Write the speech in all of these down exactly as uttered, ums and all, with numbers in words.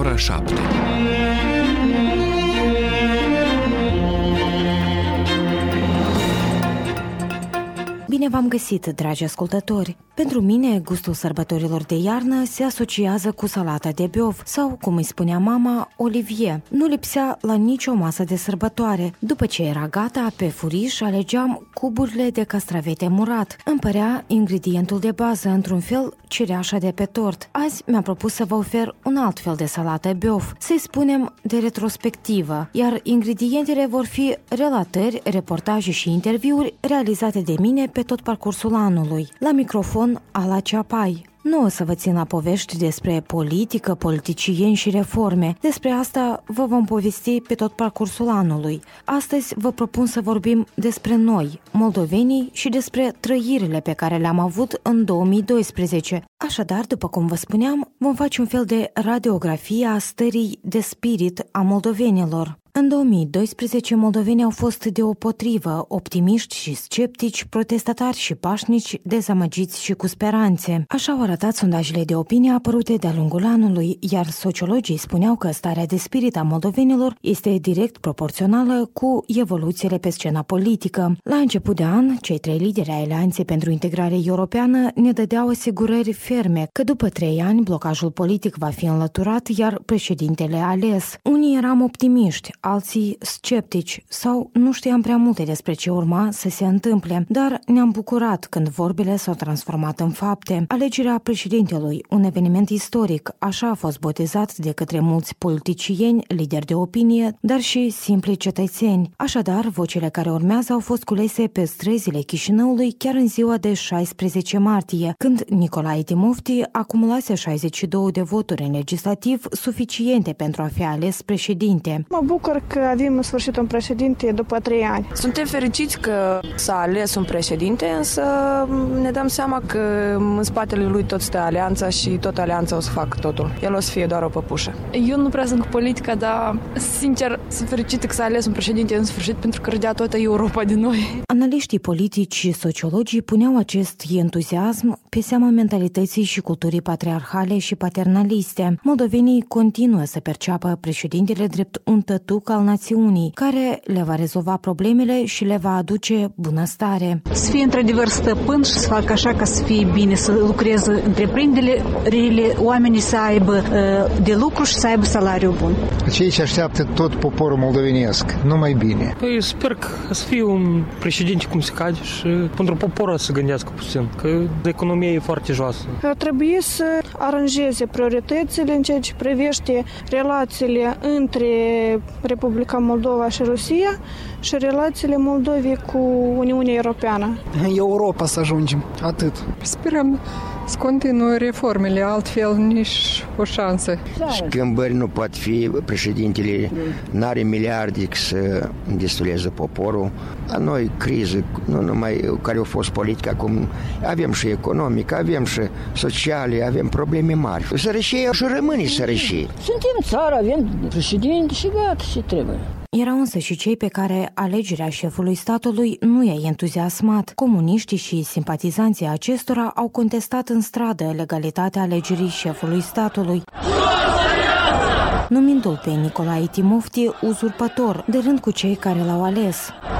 ora șapte. Bine v-am găsit, dragi ascultători! Pentru mine, gustul sărbătorilor de iarnă se asociază cu salata de biov sau, cum îi spunea mama, olivier. Nu lipsea la nicio masă de sărbătoare. După ce era gata, pe furiș alegeam cuburile de castravete murat. Îmi părea ingredientul de bază, într-un fel, cireașa de pe tort. Azi mi-am propus să vă ofer un alt fel de salată biov, să-i spunem de retrospectivă, iar ingredientele vor fi relatări, reportaje și interviuri realizate de mine pe tot parcursul anului. La microfon, Ala Ceapai. Nu o să vă țin la povești despre politică, politicieni și reforme. Despre asta vă vom povesti pe tot parcursul anului. Astăzi vă propun să vorbim despre noi, moldovenii, și despre trăirile pe care le-am avut în două mii doisprezece. Așadar, după cum vă spuneam, vom face un fel de radiografie a stării de spirit a moldovenilor. În două mii doisprezece, moldovenii au fost deopotrivă, optimiști și sceptici, protestatari și pașnici, dezamăgiți și cu speranțe. Așa au arătat sondajele de opinie apărute de-a lungul anului, iar sociologii spuneau că starea de spirit a moldovenilor este direct proporțională cu evoluțiile pe scena politică. La început de an, cei trei lideri ai Alianței pentru Integrare Europeană ne dădeau asigurări ferme că după trei ani blocajul politic va fi înlăturat, iar președintele ales. Unii eram optimiști, alții sceptici sau nu știam prea multe despre ce urma să se întâmple, dar ne-am bucurat când vorbele s-au transformat în fapte. Alegerea președintelui, un eveniment istoric, așa a fost botezat de către mulți politicieni, lideri de opinie, dar și simpli cetățeni. Așadar, vocile care urmează au fost culese pe străzile Chișinăului chiar în ziua de șaisprezece martie, când Nicolae Timofti acumulase șaizeci și două de voturi în legislativ suficiente pentru a fi ales președinte. Mă bucur că avem în sfârșit un președinte după trei ani. Suntem fericiți că s-a ales un președinte, însă ne dăm seama că în spatele lui tot stă alianța și tot alianța o să facă totul. El o să fie doar o păpușă. Eu nu prea sunt cu politica, dar sincer sunt fericită că s-a ales un președinte în sfârșit, pentru că râdea toată Europa de noi. Analiștii politici și sociologii puneau acest entuziasm pe seama mentalității și culturii patriarhale și paternaliste. Moldovenii continuă să perceapă președintele drept un tătuc al națiunii, care le va rezolva problemele și le va aduce bunăstare. Să fie într-adevăr stăpân și să facă așa ca să fie bine, să lucreze întreprinderile, oamenii să aibă de lucru și să aibă salariu bun. Ceea ce așteaptă tot poporul moldovenesc, numai bine. Păi sper că să fie un președinte cum se cade și pentru poporul să gândească puțin, că economia e foarte joasă. Ar trebui să aranjeze prioritățile în ceea ce privește relațiile între Republica Moldova și Rusia și relațiile Moldovei cu Uniunea Europeană. În Europa să ajungem, atât. Sperăm să continue reformele, altfel nici o șansă. Schimbări nu pot fi, președintele n-are miliarde să destuleze poporul. La noi criză, nu numai care au fost politică, acum avem și economică, avem și sociale, avem probleme mari. Sărășie și rămâne sărășie. Suntem țară, avem președinte și gata, și trebuie. Erau însă și cei pe care alegerea șefului statului nu i-a entuziasmat. Comuniștii și simpatizanții acestora au contestat în stradă legalitatea alegerii șefului statului, numindu-l pe Nicolae Timofti uzurpător, de rând cu cei care l-au ales.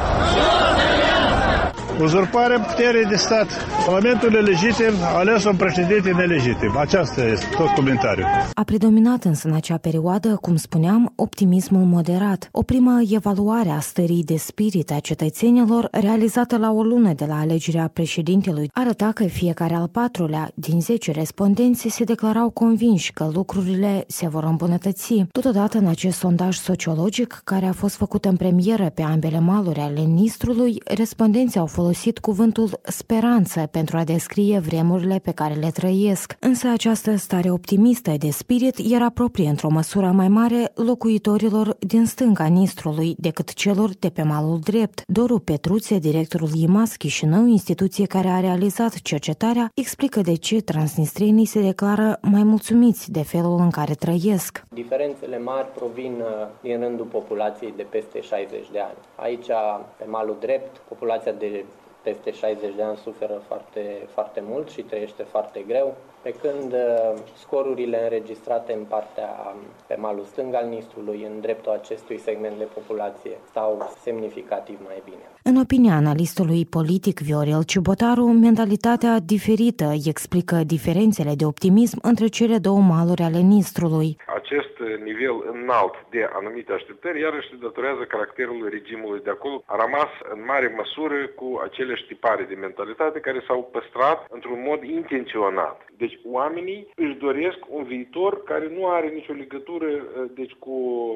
Uzurparea puterii de stat. Parlamentul e legitim, a ales un președinte nelegitim. Aceasta este tot comentariul. A predominat însă în acea perioadă, cum spuneam, optimismul moderat. O primă evaluare a stării de spirit a cetățenilor, realizată la o lună de la alegerea președintelui, arăta că fiecare al patrulea din zece respondenți se declarau convinși că lucrurile se vor îmbunătăți. Totodată, în acest sondaj sociologic, care a fost făcut în premieră pe ambele maluri ale Nistrului, respondenții au folosit cuvântul speranță pentru a descrie vremurile pe care le trăiesc. Însă această stare optimistă de spirit era proprie într-o măsură mai mare locuitorilor din stânga Nistrului decât celor de pe malul drept. Doru Petruțe, directorul I M A S Chișinău, instituție care a realizat cercetarea, explică de ce transnistrenii se declară mai mulțumiți de felul în care trăiesc. Diferențele mari provin din rândul populației de peste șaizeci de ani. Aici, pe malul drept, populația de peste șaizeci de ani suferă foarte, foarte mult și trăiește foarte greu, pe când scorurile înregistrate în partea pe malul stâng al Nistrului, în dreptul acestui segment de populație, stau semnificativ mai bine. În opinia analistului politic Viorel Ciubotaru, mentalitatea diferită explică diferențele de optimism între cele două maluri ale Nistrului. Acest nivel înalt de anumite așteptări iarăși se datorează caracterului regimului de acolo. A rămas în mare măsură cu aceleași tipare de mentalitate care s-au păstrat într-un mod intenționat. Deci oamenii își doresc un viitor care nu are nicio legătură deci, cu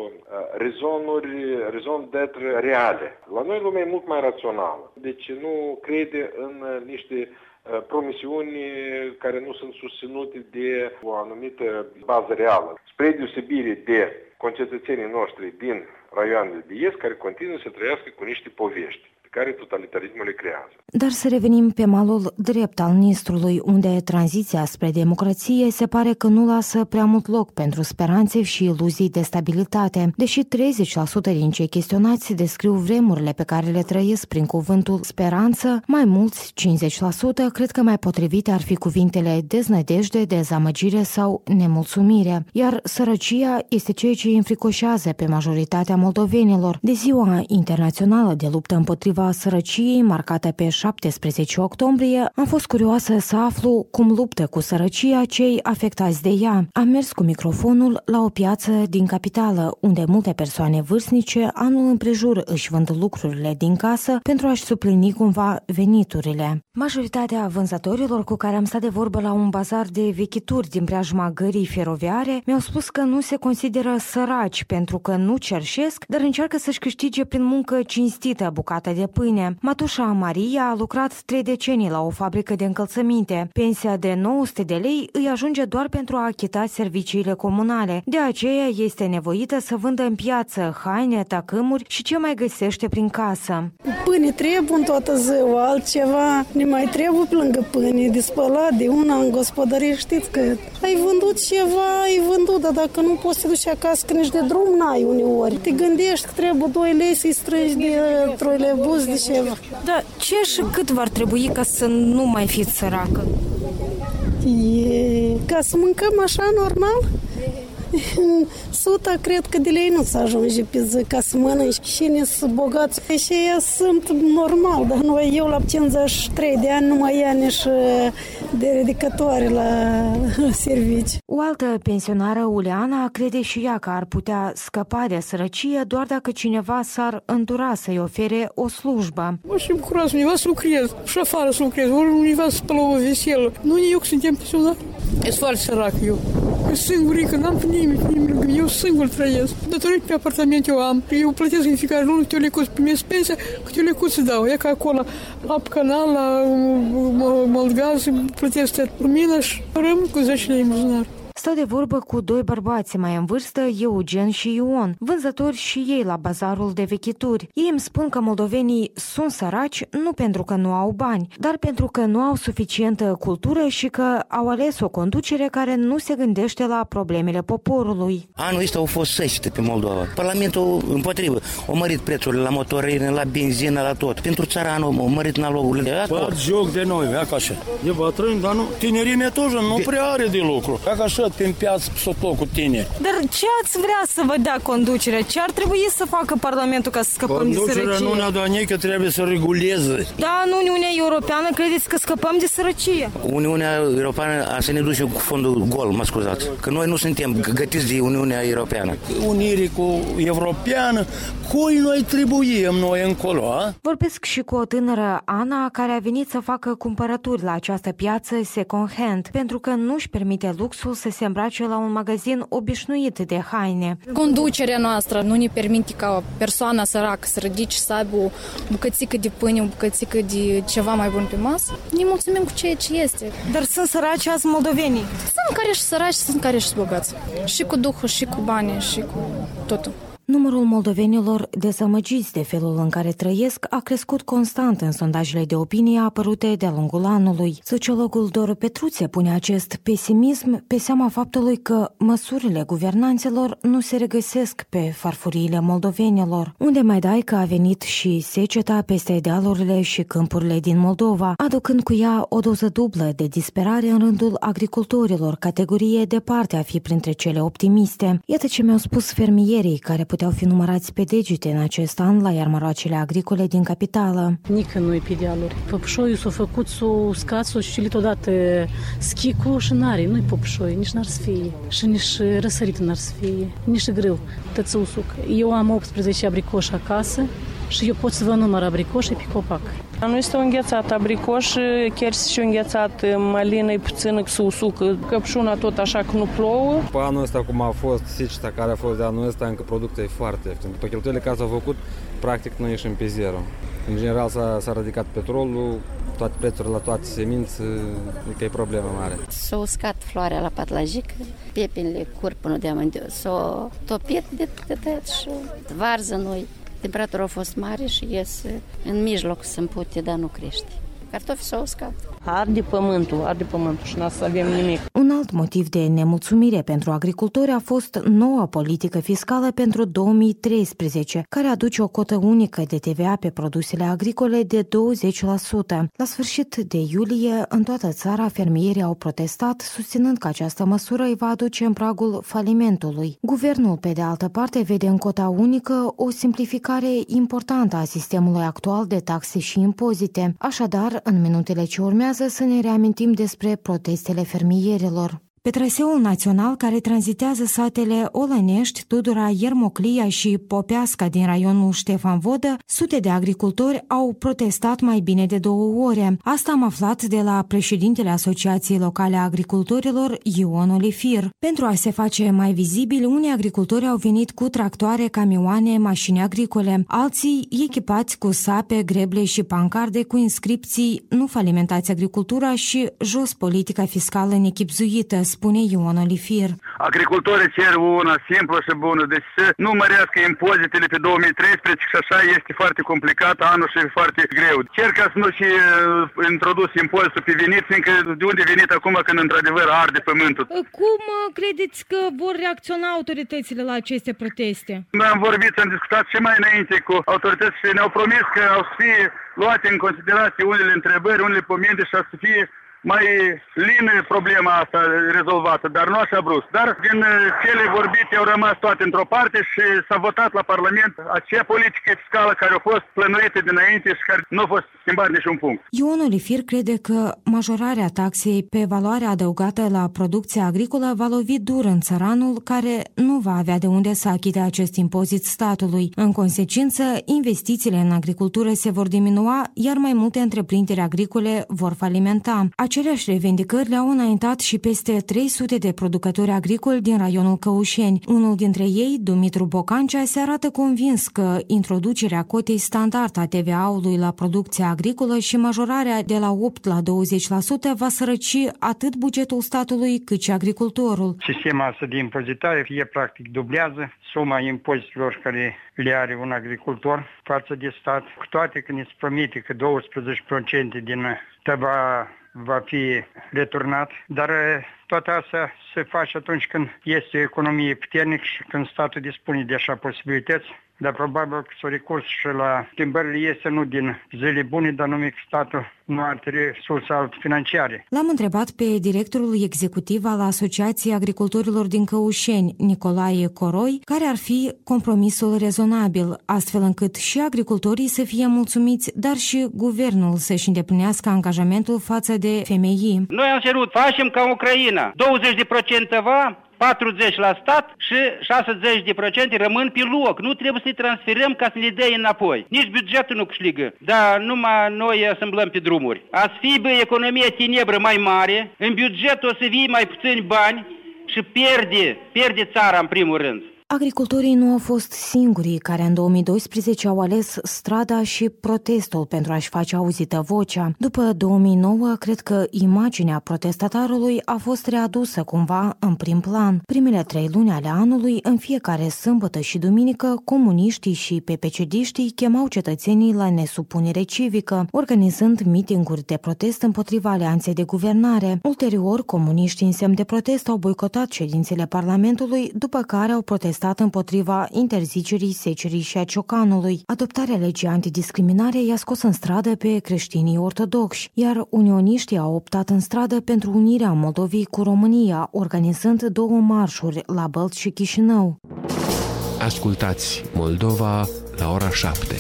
rezonuri, rezon d'être reale. La noi lumea e mult mai rațională. Deci nu crede în niște promisiuni care nu sunt susținute de o anumită bază reală. Spre deosebire de concetățenii noștri din raioanele de est care continuă să trăiască cu niște povești care totalitarismul le creează. Dar să revenim pe malul drept al Nistrului, unde tranziția spre democrație se pare că nu lasă prea mult loc pentru speranțe și iluzii de stabilitate. Deși treizeci la sută din cei chestionați descriu vremurile pe care le trăiesc prin cuvântul speranță, mai mulți, cincizeci la sută, cred că mai potrivite ar fi cuvintele deznădejde, dezamăgire sau nemulțumire. Iar sărăcia este ceea ce îi înfricoșează pe majoritatea moldovenilor. De Ziua Internațională de Luptă împotriva sărăciei, marcată pe șaptesprezece octombrie, am fost curioasă să aflu cum luptă cu sărăcia cei afectați de ea. Am mers cu microfonul la o piață din capitală, unde multe persoane vârstnice anul împrejur își vând lucrurile din casă pentru a-și suplini cumva veniturile. Majoritatea vânzătorilor cu care am stat de vorbă la un bazar de vechituri din preajma gării feroviare mi-au spus că nu se consideră săraci pentru că nu cerșesc, dar încearcă să-și câștige prin muncă cinstită bucata de pâine. Mătușa Maria a lucrat trei decenii la o fabrică de încălțăminte. Pensia de nouă sute de lei îi ajunge doar pentru a achita serviciile comunale. De aceea este nevoită să vândă în piață haine, tacâmuri și ce mai găsește prin casă. Pâine trebuie în toată ziua, altceva ne mai trebuie pe lângă pâine, de spălat, de una în gospodărie, știți că ai vândut ceva, ai vândut, dar dacă nu poți să te duci acasă, că nici de drum n-ai uneori. Te gândești că trebuie doi lei să-i strângi de troilebuz, de ceva. Dar ce și cât v-ar trebui ca să nu mai fiți săracă? E... Ca să mâncăm așa normal? Suta cred că de lei nu se ajunge pe zi ca să mănânci. Cine sunt bogați și ei sunt normal, dar noi, eu la cincizeci și trei de ani nu mai ia nici de ridicătoare la servici. O altă pensionară, Uleana, crede și ea că ar putea scăpa de sărăcie doar dacă cineva s-ar îndura să-i ofere o slujbă. Mă simt curat, univa să lucrez, și afară să lucrez, ori univa să spălă o veselă. Nu eu că suntem pensionari. E foarte sărac eu. Eu singurică, n-am pe nimic, nimic, eu singur trăiesc. Datorită pe apartament eu am, eu plătesc în fiecare lună, câte o lecuță primesc pensia, câte o lecuță dau. E ca acolo, la canal, la Moldgaz, plătesc lumină și rămân cu zece lei în buzunar. Stau de vorbă cu doi bărbați mai în vârstă, Eugen și Ion, vânzători și ei la bazarul de vechituri. Ei îmi spun că moldovenii sunt săraci nu pentru că nu au bani, dar pentru că nu au suficientă cultură și că au ales o conducere care nu se gândește la problemele poporului. Anul ăsta au fost săște pe Moldova. Parlamentul împotrivă. Au mărit prețurile la motorină, la benzină, la tot. Pentru țăranul au mărit nalogurile. Bat joc de noi, ia ca așa. E bătrân, dar nu. Tinerimea toți nu prea are de lucru. Ia ca așa. Prin piață tot cu tine. Dar ce ați vrea să vă dea conducerea? Ce ar trebui să facă Parlamentul ca să scăpăm conducerea de sărăcie? Nu ne-a dat nici că trebuie să reguleze. Da, în Uniunea Europeană credeți că scăpăm de sărăcie? Uniunea Europeană a să ne duce cu fondul gol, mă scuzați. Că noi nu suntem gătiți de Uniunea Europeană. Unire cu Europeană, cui noi trebuim noi încolo, a? Vorbesc și cu o tânără, Ana, care a venit să facă cumpărături la această piață second hand, pentru că nu-și permite luxul să se îmbrace la un magazin obișnuit de haine. Conducerea noastră nu ne permite ca o persoană săracă să ridici și să aibă o bucățică de pâine, o bucățică de ceva mai bun pe masă. Ne mulțumim cu ceea ce este. Dar sunt săraci azi moldovenii? Sunt care și săraci, sunt care și bogați. Și cu duhul, și cu bani, și cu totul. Numărul moldovenilor dezamăgiți de felul în care trăiesc a crescut constant în sondajele de opinie apărute de-a lungul anului. Sociologul Doru Petruțe pune acest pesimism pe seama faptului că măsurile guvernanților nu se regăsesc pe farfuriile moldovenilor, unde mai dai că a venit și seceta peste dealurile și câmpurile din Moldova, aducând cu ea o doză dublă de disperare în rândul agricultorilor, categorie departe a fi printre cele optimiste. Iată ce mi-au spus fermierii care puteau fi numărați pe degete în acest an la iarmăroacele agricole din capitală. Nică nu-i pe dealuri. Păpușoiul s-a făcut, s-a uscat, s-a ciulit odată schicul și n-are, nu-i păpușoi, nici n-ar să fie. Și nici răsărit n-ar să fie, nici grâu, tot să usuc. Eu am optsprezece abricoși acasă și eu pot să vă număr abricoșii pe copac. Nu este înghețat abricoș, chiar și înghețat malină, e puțină să usucă, căpșuna tot așa că nu plouă. Pe anul ăsta, cum a fost seceta care a fost de anul ăsta, încă producția e foarte ieftin. După cheltuielile care s-au făcut, practic noi ieșim pe zero. În general s-a, s-a ridicat petrolul, toate prețurile la toate semințe, adică e problemă mare. S-a uscat floarea la patlajică, pepinile curg până de amândoi, s-a topit de tătăt și varză noi. Temperatura a fost mare și ies în mijloc să împute, dar nu crește. Cartofii s-au uscat. Arde pământul, arde pământul și n-o să avem nimic. Un alt motiv de nemulțumire pentru agricultori a fost noua politică fiscală pentru două mii treisprezece, care aduce o cotă unică de T V A pe produsele agricole de douăzeci la sută. La sfârșit de iulie, în toată țara, fermierii au protestat, susținând că această măsură îi va aduce în pragul falimentului. Guvernul, pe de altă parte, vede în cota unică o simplificare importantă a sistemului actual de taxe și impozite. Așadar, în minutele ce urmează, să ne reamintim despre protestele fermierilor. Pe traseul național care tranzitează satele Olănești, Tudura, Iermoclia și Popeasca din raionul Ștefan Vodă, sute de agricultori au protestat mai bine de două ore. Asta am aflat de la președintele Asociației Locale a Agricultorilor, Ion Olifir. Pentru a se face mai vizibil, unii agricultori au venit cu tractoare, camioane, mașini agricole, alții echipați cu sape, greble și pancarde cu inscripții "Nu falimentați agricultura" și "Jos politica fiscală nechibzuită", spune Ion Olifir. Agricultorii cer una simplă și bună, deci să nu mărească impozitele pe două mii treisprezece și așa este foarte complicat anul și foarte greu. Cer ca să nu și uh, introdus impozitul pe venit, fiindcă de unde venit acum când într-adevăr arde pământul. Cum credeți că vor reacționa autoritățile la aceste proteste? Noi am vorbit, am discutat și mai înainte cu autorități și ne-au promis că au să fie luate în considerație unele întrebări, unele pomente și să fie mai lină problema asta rezolvată, dar nu așa brusc. Dar din cele vorbite au rămas toate într-o parte și s-a votat la Parlament acea politică fiscală care a fost plănuită dinainte și care nu a fost schimbat niciun punct. Ion Olifir crede că majorarea taxei pe valoarea adăugată la producția agricolă va lovi dur în țăranul care nu va avea de unde să achite acest impozit statului. În consecință, investițiile în agricultură se vor diminua, iar mai multe întreprinderi agricole vor falimenta. Aceleași revendicări le-au înaintat și peste trei sute de producători agricoli din raionul Căușeni. Unul dintre ei, Dumitru Bocancea, se arată convins că introducerea cotei standard a T V A-ului la producția agricolă și majorarea de la opt la douăzeci la sută va sărăci atât bugetul statului cât și agricultorul. Sistemul asta de impozitare fie practic dublează suma impozitelor care le are un agricultor față de stat, cu toate că ne se promite că douăsprezece la sută din T V A va fi returnat, dar toate astea se face atunci când este o economie puternică și când statul dispune de așa posibilități, dar probabil că s-a recurs și la schimbările este nu din zile bune, dar numai că statul nu are resurse alte financiare. L-am întrebat pe directorul executiv al Asociației Agricultorilor din Căușeni, Nicolae Coroi, care ar fi compromisul rezonabil, astfel încât și agricultorii să fie mulțumiți, dar și guvernul să-și îndeplinească angajamentul față de F M I. Noi am cerut, facem ca Ucraina, douăzeci de procente va, patruzeci la stat și șaizeci de procente rămân pe loc. Nu trebuie să-i transferăm ca să ne dea înapoi. Nici bugetul nu câștigă, dar numai noi assemblăm pe drumuri. A să fie economia tenebră mai mare, în buget o să fie mai puțini bani și pierde, pierde țara în primul rând. Agricultorii nu au fost singurii care în două mii doisprezece au ales strada și protestul pentru a-și face auzită vocea. După două mii nouă, cred că imaginea protestatarului a fost readusă cumva în prim plan. Primele trei luni ale anului, în fiecare sâmbătă și duminică, comuniștii și P P C D-știi chemau cetățenii la nesupunere civică, organizând mitinguri de protest împotriva alianței de guvernare. Ulterior, comuniștii în semn de protest au boicotat ședințele Parlamentului, după care au protestat împotriva interzicerii secerii și a ciocanului. Adoptarea legii antidiscriminare i-a scos în stradă pe creștinii ortodoxi, iar unioniștii au optat în stradă pentru unirea Moldovei cu România, organizând două marșuri la Bălți și Chișinău. Ascultați Moldova la ora șapte.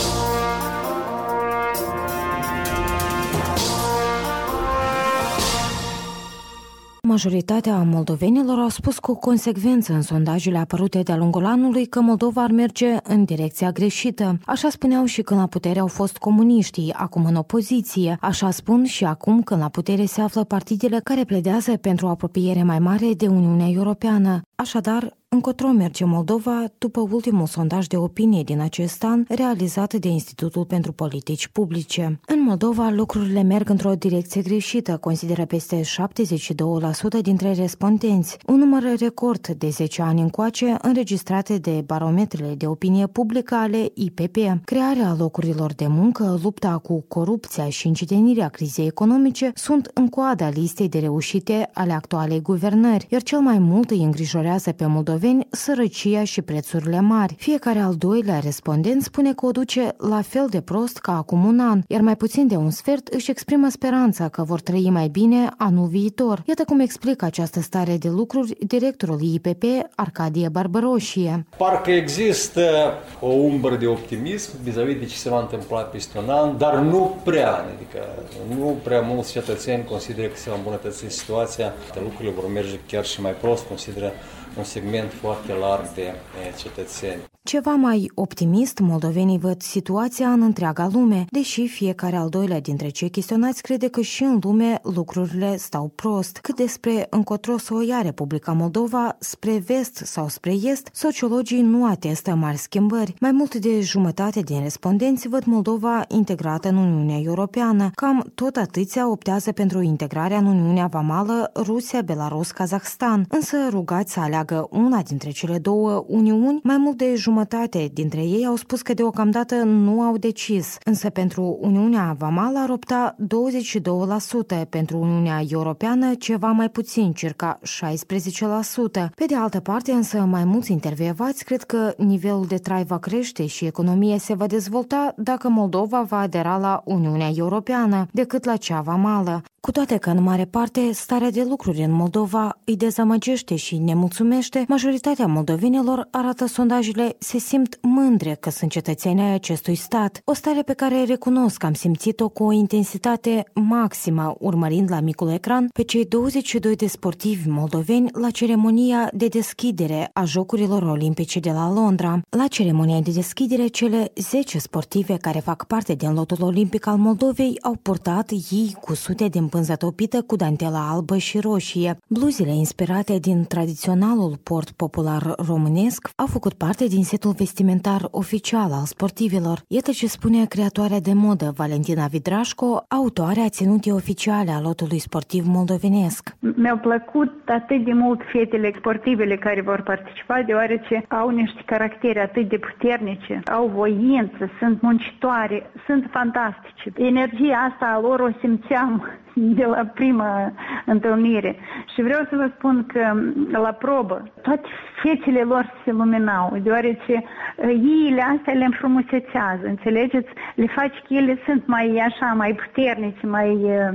Majoritatea moldovenilor au spus cu consecvență în sondajele apărute de-a lungul anului că Moldova ar merge în direcția greșită. Așa spuneau și când la putere au fost comuniștii, acum în opoziție. Așa spun și acum când la putere se află partidele care pledează pentru o apropiere mai mare de Uniunea Europeană. Așadar, încotro merge Moldova după ultimul sondaj de opinie din acest an realizat de Institutul pentru Politici Publice. În Moldova, lucrurile merg într-o direcție greșită, consideră peste șaptezeci și doi la sută dintre respondenți, un număr record de zece ani încoace înregistrate de barometrele de opinie publică ale I P P. Crearea locurilor de muncă, lupta cu corupția și încetinirea crizei economice sunt în coada listei de reușite ale actualei guvernări, iar cel mai mult îi îngrijorează pe moldoveni sărăcia și prețurile mari. Fiecare al doilea respondent spune că o duce la fel de prost ca acum un an, iar mai puțin de un sfert își exprimă speranța că vor trăi mai bine anul viitor. Iată cum explică această stare de lucruri directorul I P P, Arcadie Barbăroșie. Parcă există o umbră de optimism vis-a-vis de ce se va întâmpla peste un an, dar nu prea, adică nu prea mulți cetățeni consideră că se va îmbunătăți situația, că lucrurile vor merge chiar și mai prost, consideră un segment foarte larg de cetățeni. Ceva mai optimist, moldovenii văd situația în întreaga lume, deși fiecare al doilea dintre cei chestionați crede că și în lume lucrurile stau prost. Cât despre încotro să o ia Republica Moldova, spre vest sau spre est, sociologii nu atestă mari schimbări. Mai mult de jumătate din respondenți văd Moldova integrată în Uniunea Europeană. Cam tot atâția optează pentru integrarea în Uniunea Vamală Rusia, Belarus, Kazahstan. Însă rugați să aleagă una dintre cele două uniuni, mai mult de jumătate Jumătate dintre ei au spus că deocamdată nu au decis, însă pentru Uniunea Vamală ar opta douăzeci și doi la sută, pentru Uniunea Europeană ceva mai puțin, circa șaisprezece la sută. Pe de altă parte, însă, mai mulți intervievați cred că nivelul de trai va crește și economia se va dezvolta dacă Moldova va adera la Uniunea Europeană, decât la cea vamală. Cu toate că, în mare parte, starea de lucruri în Moldova îi dezamăgește și nemulțumește, majoritatea moldovenilor, arată sondajele, se simt mândre că sunt cetățeni ai acestui stat. O stare pe care recunosc că am simțit-o cu o intensitate maximă, urmărind la micul ecran pe cei douăzeci și doi de sportivi moldoveni la ceremonia de deschidere a Jocurilor Olimpice de la Londra. La ceremonia de deschidere, cele zece sportive care fac parte din lotul olimpic al Moldovei au purtat ei cu sute de pânză topită cu dantela albă și roșie. Bluzele inspirate din tradiționalul port popular românesc au făcut parte din setul vestimentar oficial al sportivilor. Iată ce spune creatoarea de modă Valentina Vidrașco, autoarea ținutei oficiale a lotului sportiv moldovenesc. Mi-au plăcut atât de mult fetele sportivele care vor participa, deoarece au niște caractere atât de puternice, au voință, sunt muncitoare, sunt fantastice. Energia asta a lor o simțeam de la prima întâlnire. Și vreau să vă spun că la probă toate fețele lor se luminau, deoarece iile astea le înfrumusețează, înțelegeți? Le face că ele sunt mai așa, mai puternice, mai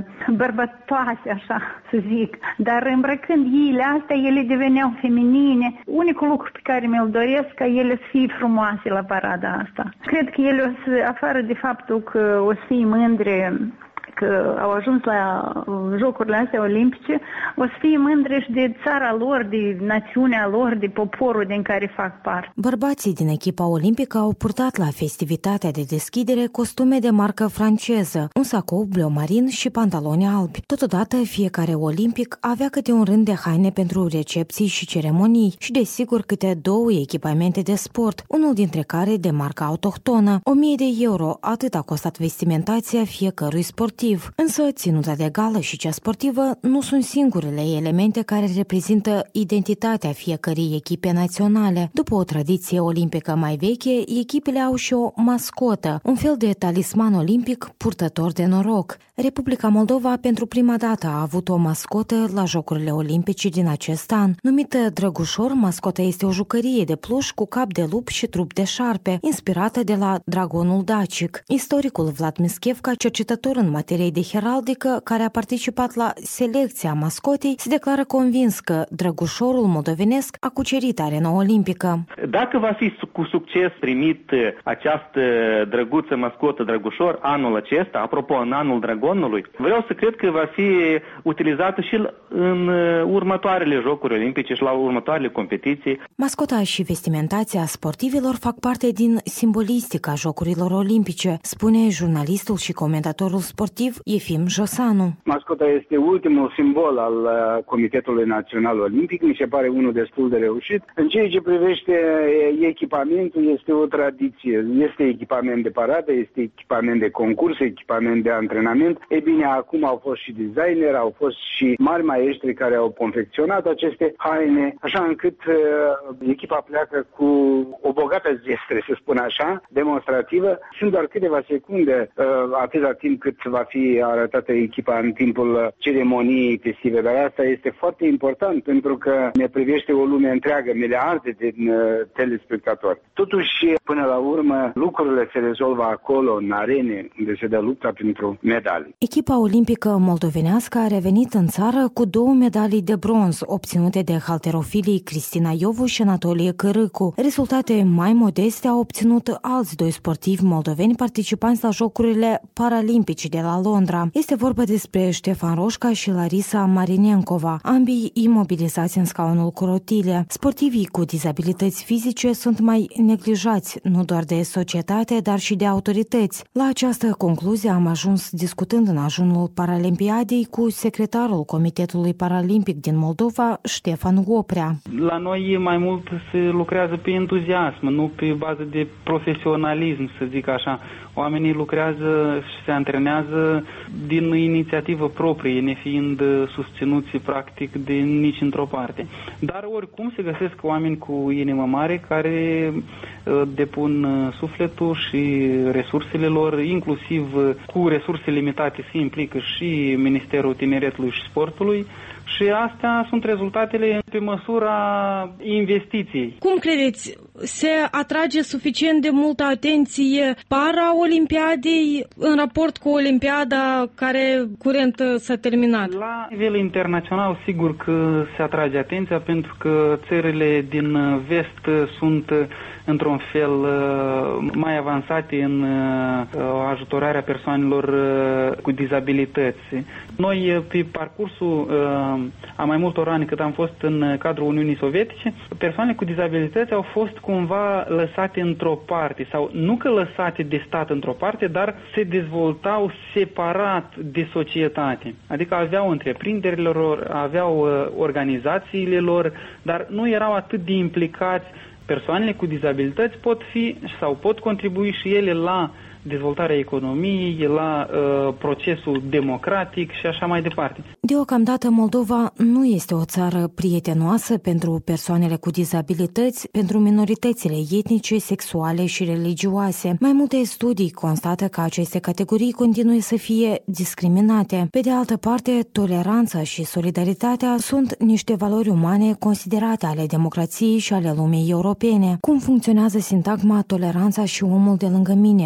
bărbătoase, așa să zic. Dar îmbrăcând iile astea, ele deveneau feminine. Unicul lucru pe care mi-l doresc ca ele să fie frumoase la parada asta. Cred că ele o să, afară de faptul că o să fie mândre că au ajuns la Jocurile astea olimpice, o să fie mândre și de țara lor, de națiunea lor, de poporul din care fac parte. Bărbații din echipa olimpică au purtat la festivitatea de deschidere costume de marcă franceză, un sacou bleu marin și pantaloni albi. Totodată, fiecare olimpic avea câte un rând de haine pentru recepții și ceremonii și, desigur, câte două echipamente de sport, unul dintre care de marcă autohtonă. O mie de euro, atât a costat vestimentația fiecărui sportiv. Însă, ținuta de gală și cea sportivă nu sunt singurele elemente care reprezintă identitatea fiecărei echipe naționale. După o tradiție olimpică mai veche, echipele au și o mascotă, un fel de talisman olimpic purtător de noroc. Republica Moldova pentru prima dată a avut o mascotă la Jocurile Olimpice din acest an. Numită Drăgușor, mascota este o jucărie de pluș cu cap de lup și trup de șarpe, inspirată de la dragonul dacic. Istoricul Vlad Mischevca, cercetător în materie de heraldică, care a participat la selecția mascotei, se declară convins că Drăgușorul moldovenesc a cucerit arena olimpică. Dacă va fi cu succes primit această drăguță mascotă Drăgușor anul acesta, apropo, în anul dragonului, vreau să cred că va fi utilizată și în următoarele Jocuri Olimpice și la următoarele competiții. Mascota și vestimentația sportivilor fac parte din simbolistica Jocurilor Olimpice, spune jurnalistul și comentatorul sportiv Efim Josanu. Mascota este ultimul simbol al Comitetului Național Olimpic, mi se pare unul destul de reușit. În ceea ce privește echipamentul, este o tradiție. Este echipament de paradă, este echipament de concurs, echipament de antrenament. E bine, acum au fost și designeri, au fost și mari maestri care au confecționat aceste haine, așa încât uh, echipa pleacă cu o bogată zestre, să spun așa, demonstrativă. Sunt doar câteva secunde, uh, atâta timp cât va fi arătată echipa în timpul ceremoniei festive, dar asta este foarte important pentru că ne privește o lume întreagă, miliarde de uh, telespectatori. Totuși, până la urmă, lucrurile se rezolvă acolo, în arene, unde se dă lupta pentru medalii. Echipa olimpică moldovenească a revenit în țară cu două medalii de bronz obținute de halterofilii Cristina Iovu și Anatolie Cărâcu. Rezultate mai modeste au obținut alți doi sportivi moldoveni participanți la Jocurile Paralimpice de la Londra. Este vorba despre Ștefan Roșca și Larisa Marinencova, ambii imobilizați în scaunul cu rotile. Sportivii cu dizabilități fizice sunt mai neglijați, nu doar de societate, dar și de autorități. La această concluzie am ajuns discutând în ajunul Paralimpiadei cu secretarul Comitetului Paralimpic din Moldova, Ștefan Goprea. La noi mai mult se lucrează pe entuziasm, nu pe bază de profesionalism, să zic așa. Oamenii lucrează și se antrenează din inițiativă proprie, nefiind susținuți practic de nici într-o parte. Dar oricum se găsesc oameni cu inimă mare care depun sufletul și resursele lor, inclusiv cu resurse limitate se implică și Ministerul Tineretului și Sportului. Și astea sunt rezultatele pe măsura investiției. Cum credeți, se atrage suficient de multă atenție para-olimpiadei în raport cu Olimpiada care curent s-a terminat? La nivel internațional, sigur că se atrage atenția pentru că țările din vest sunt într-un fel mai avansate în ajutorarea persoanelor cu dizabilități. Noi, pe parcursul a mai multor ani cât am fost în cadrul Uniunii Sovietice, persoanele cu dizabilități au fost cumva lăsate într-o parte, sau nu că lăsate de stat într-o parte, dar se dezvoltau separat de societate. Adică aveau întreprinderile lor, aveau organizațiile lor, dar nu erau atât de implicați. Persoanele cu dizabilități pot fi sau pot contribui și ele la dezvoltarea economiei, la uh, procesul democratic și așa mai departe. Deocamdată Moldova nu este o țară prietenoasă pentru persoanele cu dizabilități, pentru minoritățile etnice, sexuale și religioase. Mai multe studii constată că aceste categorii continuă să fie discriminate. Pe de altă parte, toleranța și solidaritatea sunt niște valori umane considerate ale democrației și ale lumii europene. Cum funcționează sintagma toleranța și omul de lângă mine în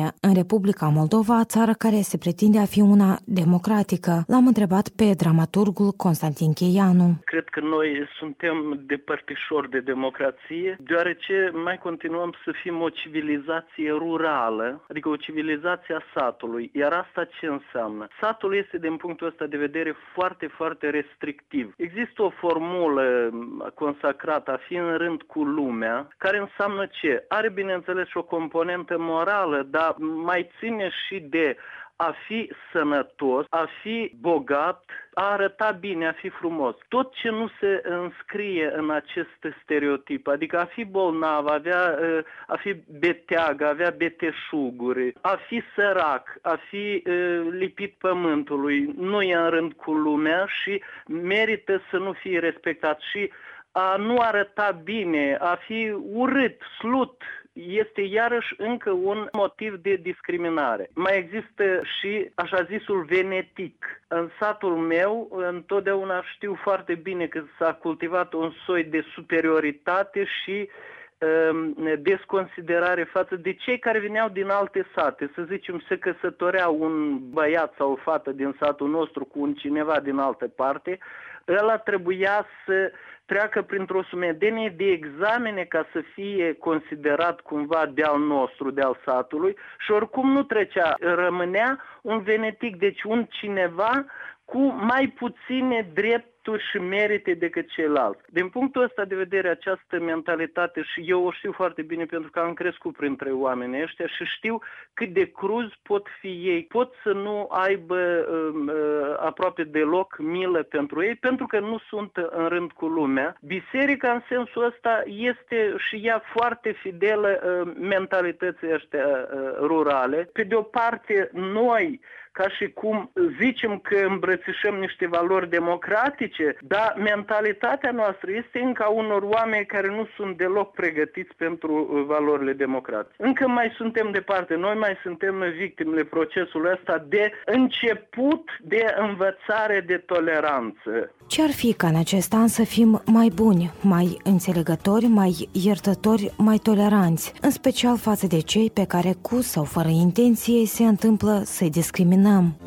Republica Moldova, țară care se pretinde a fi una democratică. L-am întrebat pe dramaturgul Constantin Cheianu. Cred că noi suntem depărtișori de democrație, deoarece mai continuăm să fim o civilizație rurală, adică o civilizație a satului. Iar asta ce înseamnă? Satul este, din punctul ăsta de vedere, foarte, foarte restrictiv. Există o formulă consacrată a fi în rând cu lumea, care înseamnă ce? Are, bineînțeles, și o componentă morală, dar mai ține și de a fi sănătos, a fi bogat, a arăta bine, a fi frumos. Tot ce nu se înscrie în acest stereotip, adică a fi bolnav, avea, a fi beteag, a avea beteșuguri, a fi sărac, a fi lipit pământului, nu e în rând cu lumea și merită să nu fie respectat. Și a nu arăta bine, a fi urât, slut, este iarăși încă un motiv de discriminare. Mai există și așa zisul venetic. În satul meu întotdeauna știu foarte bine că s-a cultivat un soi de superioritate și um, desconsiderare față de cei care veneau din alte sate. Să zicem, se căsătorea un băiat sau o fată din satul nostru cu un cineva din altă parte, ăla trebuia să treacă printr-o sumedenie de examene ca să fie considerat cumva de-al nostru, de-al satului și oricum nu trecea, rămânea un venetic, deci un cineva cu mai puține drepturi și merite decât ceilalți. Din punctul ăsta de vedere, această mentalitate, și eu o știu foarte bine pentru că am crescut printre oamenii ăștia și știu cât de cruz pot fi ei. Pot să nu aibă uh, aproape deloc milă pentru ei, pentru că nu sunt în rând cu lumea. Biserica, în sensul ăsta, este și ea foarte fidelă uh, mentalității ăștia uh, rurale. Pe de o parte, noi, ca și cum zicem că îmbrățișăm niște valori democratice, dar mentalitatea noastră este încă a unor oameni care nu sunt deloc pregătiți pentru valorile democratice. Încă mai suntem departe, noi mai suntem victimele procesului ăsta de început de învățare de toleranță. Ce-ar fi ca în acest an să fim mai buni, mai înțelegători, mai iertători, mai toleranți, în special față de cei pe care cu sau fără intenție se întâmplă să-i discriminăm?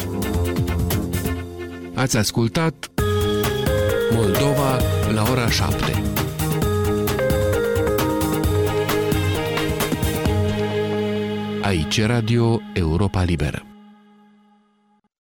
Ați ascultat Moldova la ora șapte. Aici Radio Europa Liberă.